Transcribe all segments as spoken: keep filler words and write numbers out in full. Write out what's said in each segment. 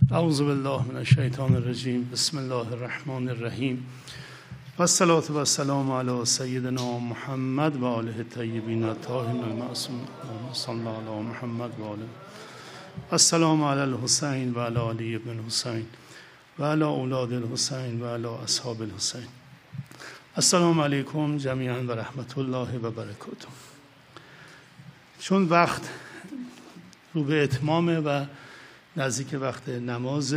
اعوذ بالله من الشیطان الرجیم. بسم الله الرحمن الرحیم. و الصلاة و السلام علی سیدنا محمد و آله الطیبین الطاهرین المعصومین. صلی الله علی محمد و آله. السلام علی الحسین و علی علی ابن الحسین و علی اولاد الحسین و علی اصحاب الحسین. السلام علیکم جمیعا و رحمت الله و برکاته. چون وقت رو به اتمامه و نزدیک وقت نماز،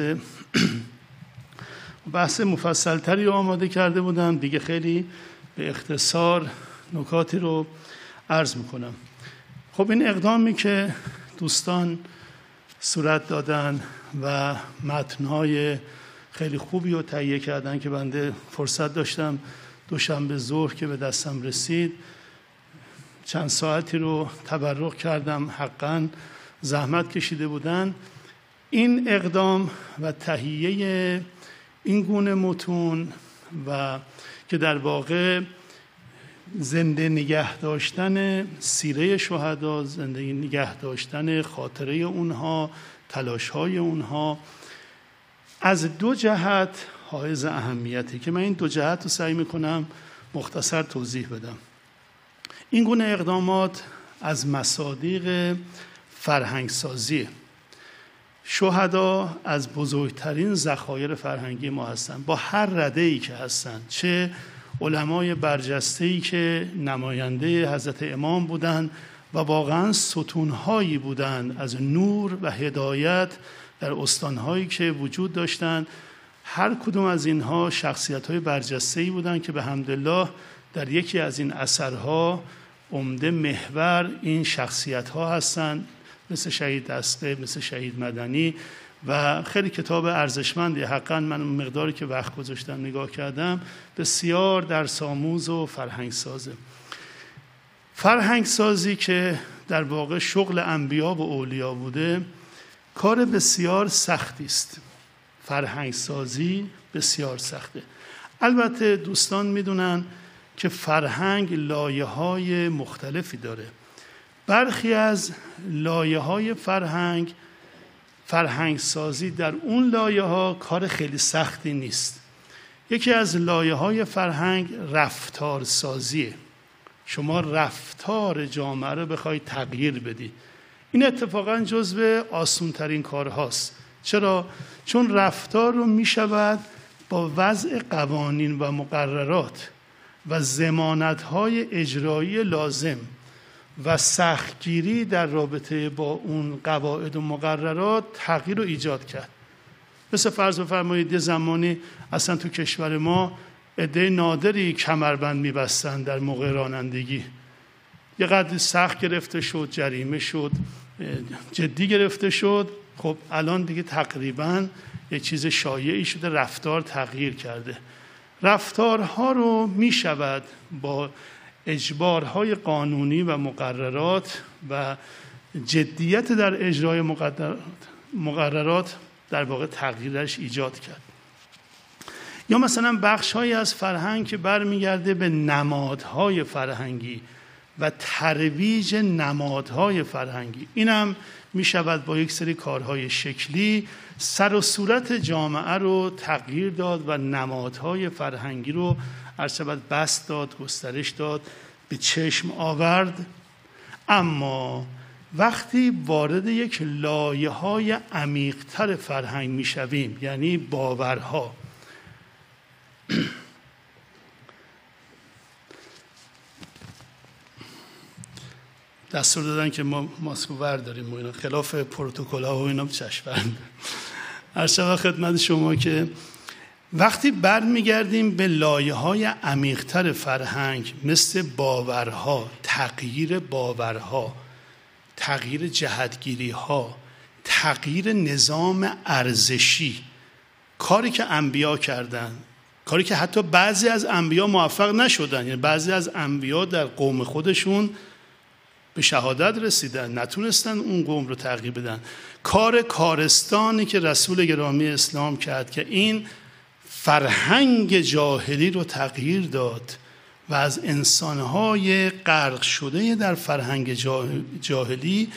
بحث مفصلتری رو آماده کرده بودم دیگه، خیلی به اختصار نکاتی رو عرض میکنم. خب این اقدامی که دوستان صورت دادن و متنهای خیلی خوبی رو تهیه کردن که بنده فرصت داشتم دوشنبه ظهر که به دستم رسید چند ساعتی رو تبرک کردم، حقاً زحمت کشیده بودن. این اقدام و تهیه این گونه متون و که در واقع زنده نگه داشتن سیره شهدا، زنده نگه داشتن خاطره اونها، تلاش‌های اونها، از دو جهت حائز اهمیتی که من این دو جهت رو سعی میکنم مختصر توضیح بدم. این گونه اقدامات از مصادیق فرهنگسازی شهدا از بزرگترین ذخایر فرهنگی ما هستند، با هر رده‌ای که هستند، چه علمای برجسته‌ای که نماینده حضرت امام بودند و واقعا ستونهایی بودند از نور و هدایت در استانهایی که وجود داشتند. هر کدوم از اینها شخصیت‌های برجسته‌ای بودند که به حمدالله در یکی از این اثرها عمده محور این شخصیت‌ها هستند، مثل شهید دسته، مثل شهید مدنی و خیلی کتاب ارزشمندی. حقاً من مقداری که وقت گذاشتم نگاه کردم بسیار درس آموز و فرهنگ سازه. فرهنگ سازی که در واقع شغل انبیا و اولیا بوده کار بسیار سختی است. فرهنگ سازی بسیار سخته. البته دوستان میدونن که فرهنگ لایه‌های مختلفی داره. برخی از لایه‌های فرهنگ فرهنگ سازی در اون لایه‌ها کار خیلی سختی نیست. یکی از لایه‌های فرهنگ رفتار سازیه. شما رفتار جامعه رو بخواید تغییر بدی، این اتفاقاً جزو آسان‌ترین کارهاست. چرا؟ چون رفتار رو میشود با وضع قوانین و مقررات و ضمانت‌های اجرایی لازم و سختگیری در رابطه با اون قواعد و مقررات تغییر رو ایجاد کرد. مثل فرض بفرمایید یه زمانی اصلا تو کشور ما عده نادری کمربند می‌بستن در موقع رانندگی، یه قدری سخت گرفته شد، جریمه شد، جدی گرفته شد. خب الان دیگه تقریباً یه چیز شایعی شده، رفتار تغییر کرده. رفتارها رو می‌شود با اجبارهای قانونی و مقررات و جدیت در اجرای مقررات, مقررات در واقع تغییرش ایجاد کرد. یا مثلا بخش‌هایی از فرهنگ که برمیگرده به نمادهای فرهنگی و ترویج نمادهای فرهنگی، اینم می شود با یک سری کارهای شکلی سر و صورت جامعه رو تغییر داد و نمادهای فرهنگی رو ارشبت بست داد، گسترش داد، به چشم آورد. اما وقتی وارد یک لایه‌های عمیق‌تر فرهنگ می‌شویم، یعنی باورها، دستور دادن که ما ماسکو برداریم و اینا، خلاف پروتکل‌ها و اینا چشم‌بند. ارشد خدمت شما که وقتی برمیگردیم به لایه‌های عمیق‌تر فرهنگ مثل باورها، تغییر باورها، تغییر جهتگیری‌ها، تغییر نظام ارزشی، کاری که انبیا کردن، کاری که حتی بعضی از انبیا موفق نشدن، یعنی بعضی از انبیا در قوم خودشون به شهادت رسیدن، نتونستن اون قوم رو تغییر بدن. کار کارستانی که رسول گرامی اسلام کرد که این فرهنگ جاهلی رو تغییر داد و از انسانهای غرق شده در فرهنگ جاهلی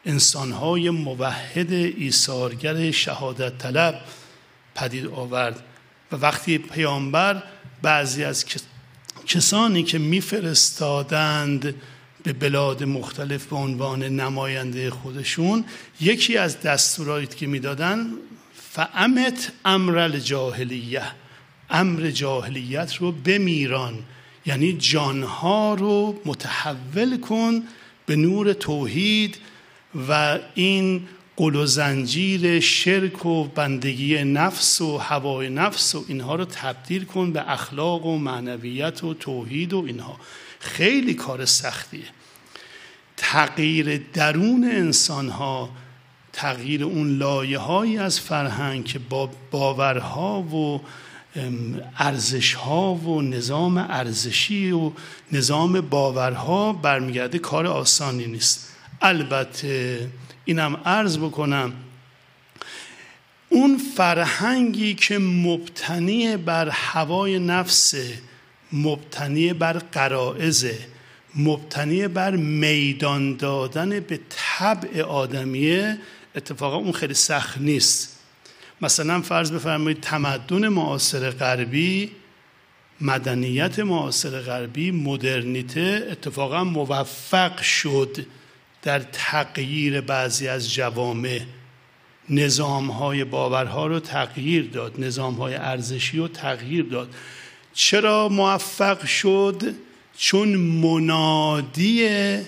انسانهای موحد ایثارگر شهادت طلب پدید آورد. و وقتی پیامبر بعضی از کسانی که میفرستادند به بلاد مختلف به عنوان نماینده خودشون، یکی از دستوراتی که میدادن فامت امر الجاهلیه، امر جاهلیت رو بمیران، یعنی جانها رو متحول کن به نور توحید و این قل و زنجیر شرک و بندگی نفس و هوای نفس و اینها رو تبدیل کن به اخلاق و معنویت و توحید و اینها. خیلی کار سختیه. تغییر درون انسانها، تغییر اون لایه‌هایی از فرهنگ که با باورها و ارزش‌ها و نظام ارزشی و نظام باورها برمیگرده، کار آسانی نیست. البته اینم عرض بکنم اون فرهنگی که مبتنی بر هوای نفس، مبتنی بر غرایز، مبتنی بر میدان دادن به طبع آدمیه، اتفاقا اون خیلی سخت نیست. مثلا فرض بفرمایید تمدن معاصر غربی، مدنیت معاصر غربی، مدرنیته اتفاقا موفق شد در تغییر بعضی از جوامع، نظام‌های باورها رو تغییر داد، نظام‌های ارزشی رو تغییر داد. چرا موفق شد؟ چون منادی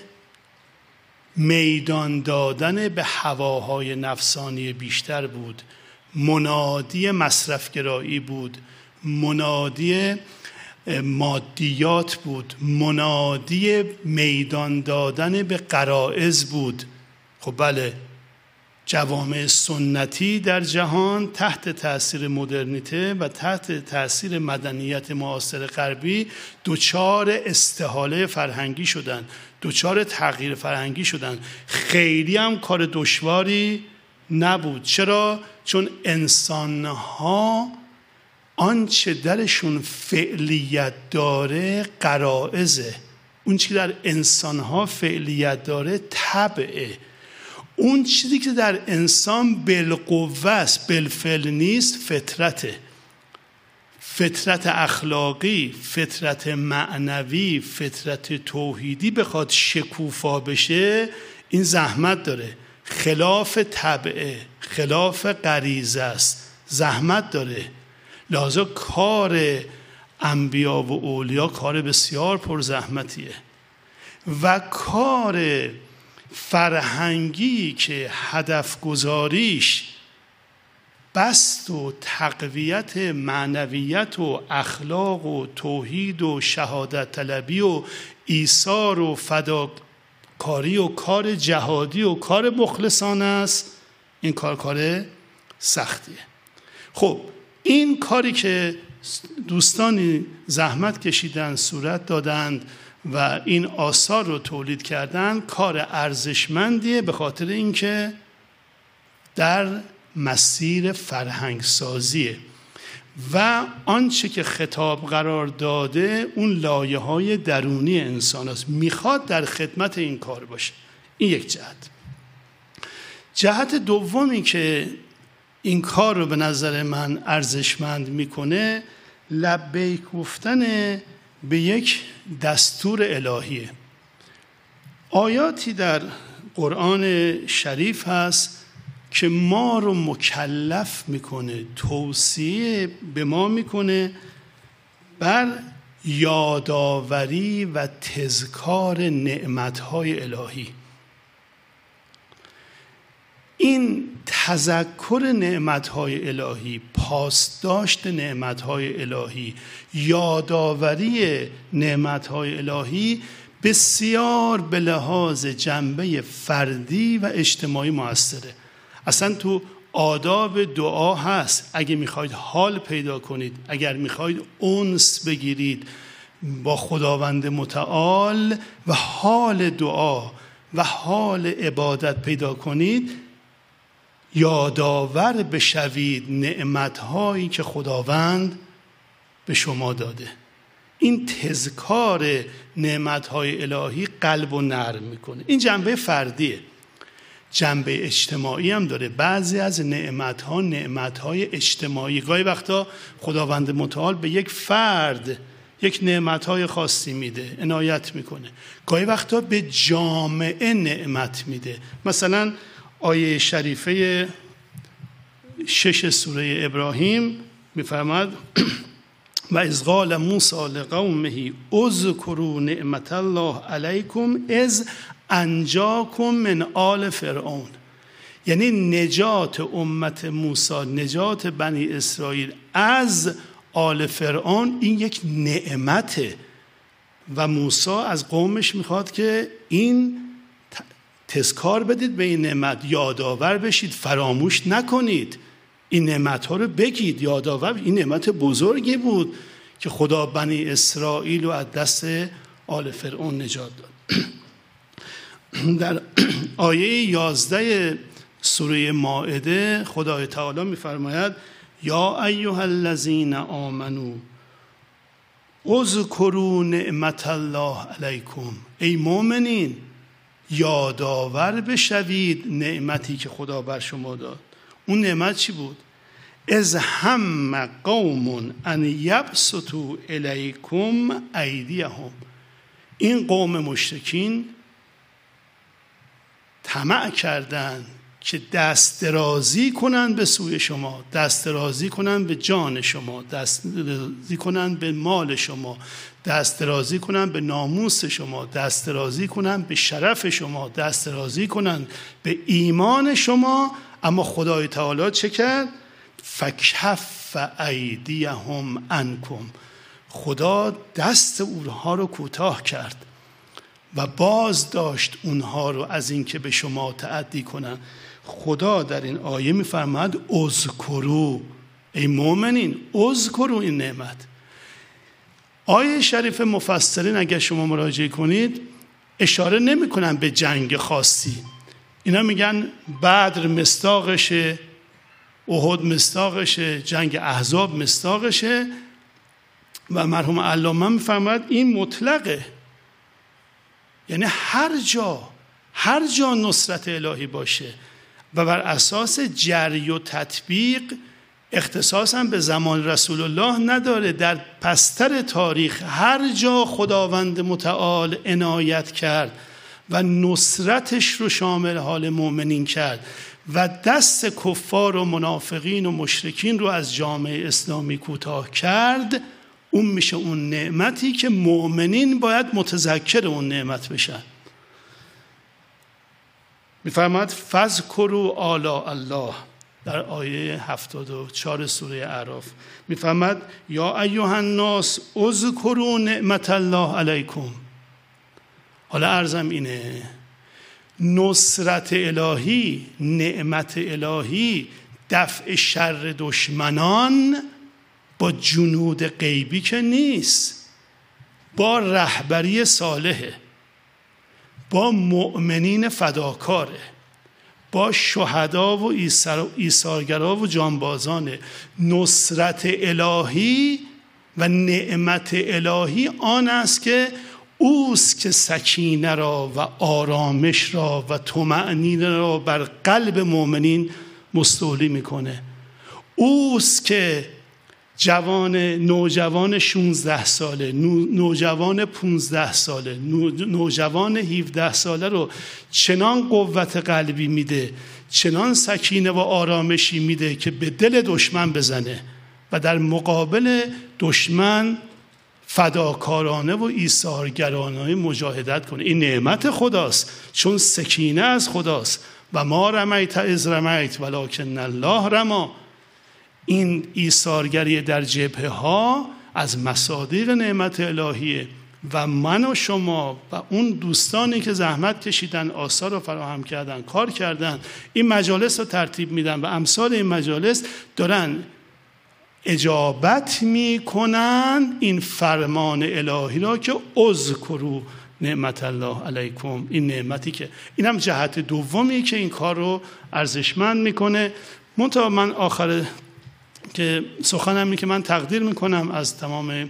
میدان دادن به هواهای نفسانی بیشتر بود، منادی مصرفگرایی بود، منادی مادیات بود، منادی میدان دادن به غرایز بود. خب بله، جوامع سنتی در جهان تحت تأثیر مدرنیته و تحت تأثیر مدنیت معاصر غربی دوچار استحاله فرهنگی شدن، دوچار تغییر فرهنگی شدن. خیلی هم کار دشواری نبود. چرا؟ چون انسانها آنچه درشون فعلیت داره غرایزه، اون چیزی که در انسانها فعلیت داره طبعه. اون چیزی که در انسان بالقوه است، بالفعل نیست، فطرته. فطرت اخلاقی، فطرت معنوی، فطرت توحیدی بخواد شکوفا بشه، این زحمت داره. خلاف طبعه، خلاف غریزه است، زحمت داره. لذا کار انبیا و اولیا کار بسیار پرزحمتیه و کار فرهنگی که هدف گذاریش بست و تقویت معنویت و اخلاق و توحید و شهادت طلبی و ایثار و فداکاری و کار جهادی و کار مخلصانه است، این کار کار سختیه. خب این کاری که دوستانی زحمت کشیدن، صورت دادند و این آثار رو تولید کردن، کار ارزشمندیه، به خاطر اینکه در مسیر فرهنگ سازیه و آنچه که خطاب قرار داده اون لایه های درونی انسان است، میخواد در خدمت این کار باشه. این یک جهت. جهت دومی که این کار رو به نظر من ارزشمند میکنه، لبیک گفتن به یک دستور الهیه. آیاتی در قرآن شریف هست که ما رو مکلف میکنه، توصیه به ما میکنه بر یادآوری و تذکار نعمتهای الهی. این تذکر نعمتهای الهی، پاسداشت نعمتهای الهی، یادآوری نعمتهای الهی بسیار به لحاظ جنبه فردی و اجتماعی موثره. اصلا تو آداب دعا هست، اگه میخواید حال پیدا کنید، اگر میخواید انس بگیرید با خداوند متعال و حال دعا و حال عبادت پیدا کنید، یادآور بشوید نعمت‌هایی که خداوند به شما داده. این تذکار نعمت‌های الهی قلب و نرم میکنه. این جنبه فردیه. جنبه اجتماعی هم داره. بعضی از نعمت‌ها نعمت‌های اجتماعی، گاهی وقتا خداوند متعال به یک فرد یک نعمت‌های خاصی میده، عنایت میکنه. گاهی وقتا به جامعه نعمت میده. مثلا آیه شریفه شش سوره ابراهیم میفرماد و اذ قال موسی لقومه اذکروا نعمت الله علیکم اذ انجاکم من آل فرعون. یعنی نجات امت موسی، نجات بنی اسرائیل از آل فرعون، این یک نعمته و موسی از قومش میخواد که این تذکار بدید به این نعمت، یادآور بشید، فراموش نکنید، این نعمت ها رو بگید، یادآور. این نعمت بزرگی بود که خدا بنی اسرائیل رو از دست آل فرعون نجات داد. در آیه یازده سوره مائده خدای تعالی میفرماید یا ایها الذین آمنوا اذکروا نعمت الله علیکم. ای مؤمنین یادآور بشوید نعمتی که خدا بر شما داد. اون نعمت چی بود؟ اذ هم قوم ان یبسطوا الیکم ایدیهم. این قوم مشرکین طمع کردند که دست درازی کنن به سوی شما، دست درازی کنن به جان شما، دست درازی کنن به مال شما، دست درازی کنن به ناموس شما، دست درازی کنن به شرف شما، دست درازی کنن به ایمان شما. اما خدای تعالی چه کرد؟ فکف ایدیهم عنکم. خدا دست اونها رو کوتاه کرد و باز داشت اونها رو از اینکه به شما تعدی کنن. خدا در این آیه میفرماد اذکروا، ای مؤمنین اذکروا این نعمت. آیه شریف مفسرین اگر شما مراجعه کنید اشاره نمی کنن به جنگ خاصی. اینا میگن بدر مصداقشه، احد مصداقشه، جنگ احزاب مصداقشه و مرحوم علامه میفرماد این مطلقه، یعنی هر جا هر جا نصرت الهی باشه و بر اساس جری و تطبیق، اختصاصا به زمان رسول الله نداره. در پستر تاریخ هر جا خداوند متعال عنایت کرد و نصرتش رو شامل حال مؤمنین کرد و دست کفار و منافقین و مشرکین رو از جامعه اسلامی کوتاه کرد، اون میشه اون نعمتی که مؤمنین باید متذکر اون نعمت بشن. میفرماد فذکروا آلاء الله در آیه هفتاد و چهار سوره اعراف. میفرماد یا ایها الناس اذکروا نعمت الله علیکم. حالا عرضم اینه، نصرت الهی، نعمت الهی، دفع شر دشمنان با جنود غیبی که نیست، با رهبری صالحه، با مؤمنین فداکاره، با شهدا و ایثارگرا و جانبازانه. نصرت الهی و نعمت الهی آن است که اوست که سکینه را و آرامش را و طمأنینه را بر قلب مؤمنین مستولی میکنه. اوست که جوان نوجوان شانزده ساله، نوجوان پانزده ساله، نوجوان هفده ساله رو چنان قوت قلبی میده، چنان سکینه و آرامشی میده که به دل دشمن بزنه و در مقابل دشمن فداکارانه و ایثارگرانه مجاهدت کنه. این نعمت خداست، چون سکینه از خداست. و ما رمیت اذ رمیت ولکن الله رما. این ایثارگری در جبهه ها از مصادیق نعمت الهیه و من و شما و اون دوستانی که زحمت کشیدن، آثار رو فراهم کردن، کار کردن، این مجالس رو ترتیب میدن و امثال این مجالس دارن اجابت میکنن این فرمان الهی را که اذکروا نعمت الله علیکم. این نعمتی که این هم جهت دومی که این کار رو ارزشمند میکنه. منتها من آخر که سخنم اینه که من تقدیر میکنم از تمام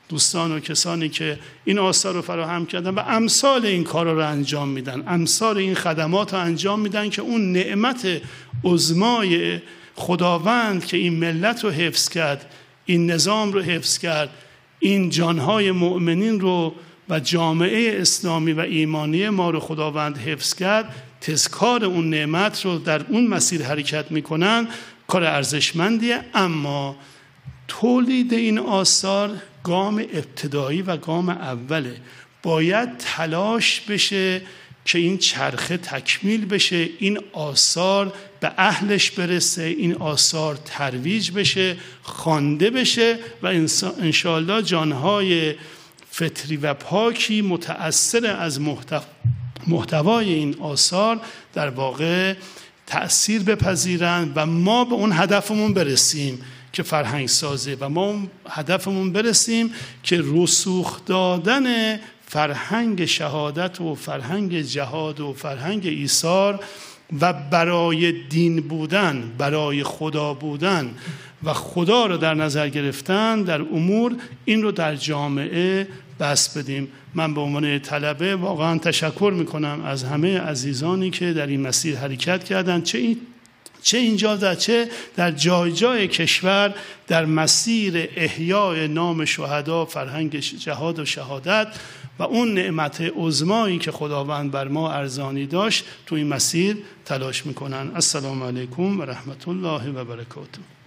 دوستان و کسانی که این آثار رو فراهم کردن و امثال این کارا رو انجام میدن، امثال این خدمات رو انجام میدن که اون نعمت عظمای خداوند که این ملت رو حفظ کرد، این نظام رو حفظ کرد، این جانهای مؤمنین رو و جامعه اسلامی و ایمانی ما رو خداوند حفظ کرد، تذکار اون نعمت رو در اون مسیر حرکت میکنن، کار ارزشمندیه. اما تولید این آثار گام ابتدایی و گام اوله. باید تلاش بشه که این چرخه تکمیل بشه، این آثار به اهلش برسه، این آثار ترویج بشه، خوانده بشه و انشاءالله جانهای فطری و پاکی متأثر از محتوای این آثار در واقع تأثیر بپذیرن و ما به اون هدفمون برسیم که فرهنگ سازه و ما اون هدفمون برسیم که رسوخ دادن فرهنگ شهادت و فرهنگ جهاد و فرهنگ ایثار و برای دین بودن، برای خدا بودن و خدا رو در نظر گرفتن در امور، این رو در جامعه بس بدیم. من به عنوان طلبه واقعا تشکر میکنم از همه عزیزانی که در این مسیر حرکت کردن، چه این چه اینجا در چه در جای جای کشور در مسیر احیای نام شهدا، فرهنگ جهاد و شهادت و اون نعمت عظمایی که خداوند بر ما ارزانی داشت تو این مسیر تلاش میکنن. السلام علیکم و رحمت الله و برکاته.